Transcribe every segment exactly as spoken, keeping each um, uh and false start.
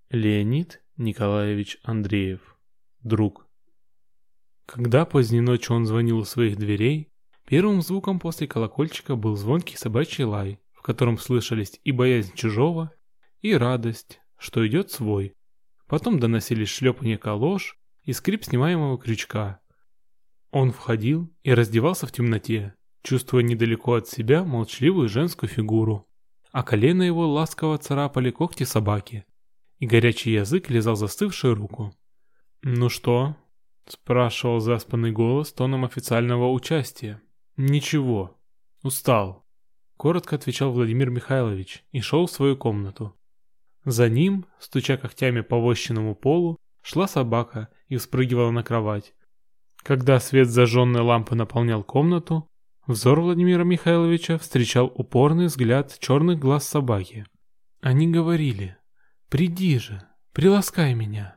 Леонид Николаевич Андреев. Друг. Когда поздней ночью он звонил у своих дверей, первым звуком после колокольчика был звонкий собачий лай, в котором слышались и боязнь чужого, и радость, что идет свой. Потом доносились шлепанье калош и скрип снимаемого крючка. Он входил и раздевался в темноте, чувствуя недалеко от себя молчаливую женскую фигуру, а колено его ласково царапали когти собаки, и горячий язык лизал застывшую руку. «Ну что?» – спрашивал заспанный голос тоном официального участия. «Ничего. Устал», – коротко отвечал Владимир Михайлович и шел в свою комнату. За ним, стуча когтями по вощенному полу, шла собака и вспрыгивала на кровать. Когда свет зажженной лампы наполнял комнату, взор Владимира Михайловича встречал упорный взгляд черных глаз собаки. Они говорили: «Приди же, приласкай меня».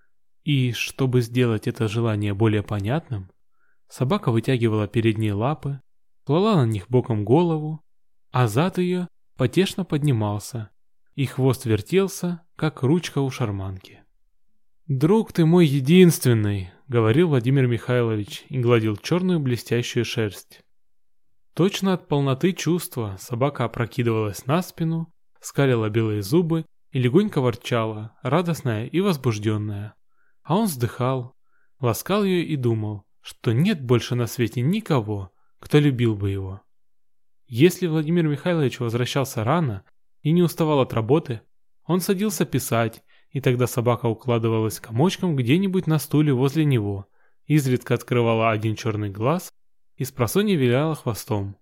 И, чтобы сделать это желание более понятным, собака вытягивала передние лапы, клала на них боком голову, а зад ее потешно поднимался, и хвост вертелся, как ручка у шарманки. «Друг ты мой единственный», — говорил Владимир Михайлович и гладил черную блестящую шерсть. Точно от полноты чувства собака опрокидывалась на спину, скалила белые зубы и легонько ворчала, радостная и возбужденная. А он вздыхал, ласкал ее и думал, что нет больше на свете никого, кто любил бы его. Если Владимир Михайлович возвращался рано и не уставал от работы, он садился писать, и тогда собака укладывалась комочком где-нибудь на стуле возле него, изредка открывала один черный глаз и спросонья виляла хвостом.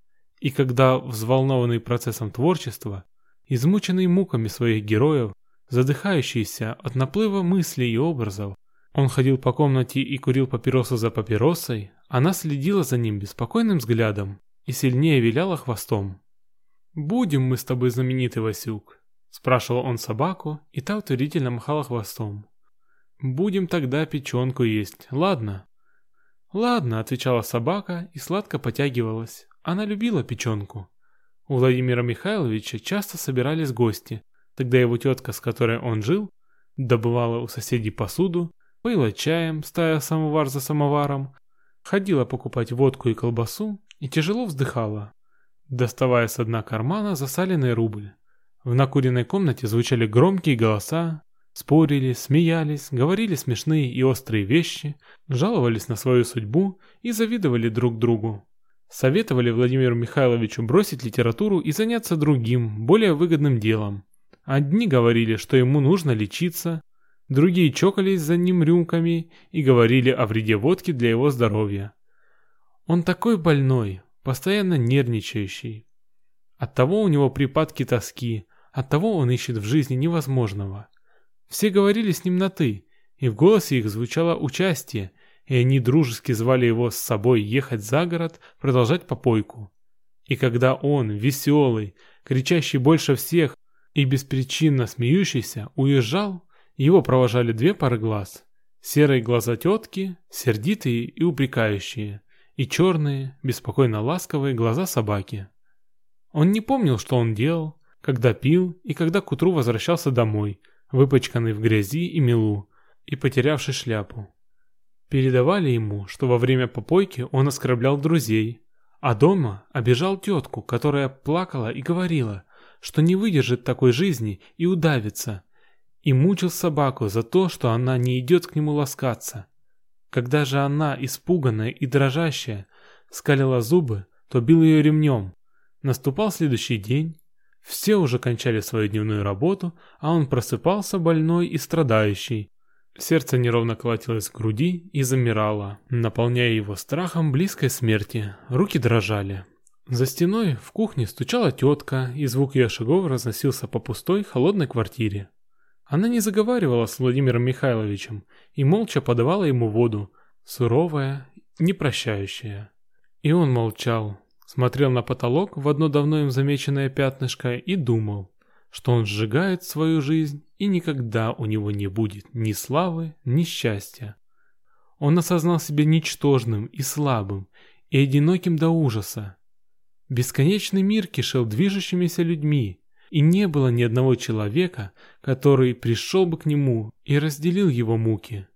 И когда, взволнованный процессом творчества, измученный муками своих героев, задыхающийся от наплыва мыслей и образов, он ходил по комнате и курил папиросу за папиросой, она следила за ним беспокойным взглядом и сильнее виляла хвостом. «Будем мы с тобой знаменитый, Васюк?» — спрашивал он собаку, и та утвердительно махала хвостом. «Будем тогда печенку есть, ладно?» «Ладно», — отвечала собака и сладко потягивалась. Она любила печенку. У Владимира Михайловича часто собирались гости. Тогда его тетка, с которой он жил, добывала у соседей посуду, поила чаем, ставя самовар за самоваром, ходила покупать водку и колбасу и тяжело вздыхала, доставая с дна кармана засаленный рубль. В накуренной комнате звучали громкие голоса, спорили, смеялись, говорили смешные и острые вещи, жаловались на свою судьбу и завидовали друг другу. Советовали Владимиру Михайловичу бросить литературу и заняться другим, более выгодным делом. Одни говорили, что ему нужно лечиться, другие чокались за ним рюмками и говорили о вреде водки для его здоровья. Он такой больной, постоянно нервничающий. Оттого у него припадки тоски, оттого он ищет в жизни невозможного. Все говорили с ним на «ты», и в голосе их звучало участие, и они дружески звали его с собой ехать за город, продолжать попойку. И когда он, веселый, кричащий больше всех и беспричинно смеющийся, уезжал, его провожали две пары глаз. Серые глаза тетки, сердитые и упрекающие, и черные, беспокойно ласковые глаза собаки. Он не помнил, что он делал, когда пил и когда к утру возвращался домой, выпачканный в грязи и мелу, и потерявший шляпу. Передавали ему, что во время попойки он оскорблял друзей, а дома обижал тетку, которая плакала и говорила, что не выдержит такой жизни и удавится, и мучил собаку за то, что она не идет к нему ласкаться. Когда же она, испуганная и дрожащая, скалила зубы, то бил ее ремнем. Наступал следующий день, все уже кончали свою дневную работу, а он просыпался больной и страдающий. Сердце неровно колотилось в груди и замирало, наполняя его страхом близкой смерти. Руки дрожали. За стеной в кухне стучала тетка, и звук ее шагов разносился по пустой, холодной квартире. Она не заговаривала с Владимиром Михайловичем и молча подавала ему воду, суровая, непрощающая. И он молчал, смотрел на потолок в одно давно им замеченное пятнышко и думал, что он сжигает свою жизнь, и никогда у него не будет ни славы, ни счастья. Он осознал себя ничтожным и слабым, и одиноким до ужаса. Бесконечный мир кишел движущимися людьми, и не было ни одного человека, который пришел бы к нему и разделил его муки.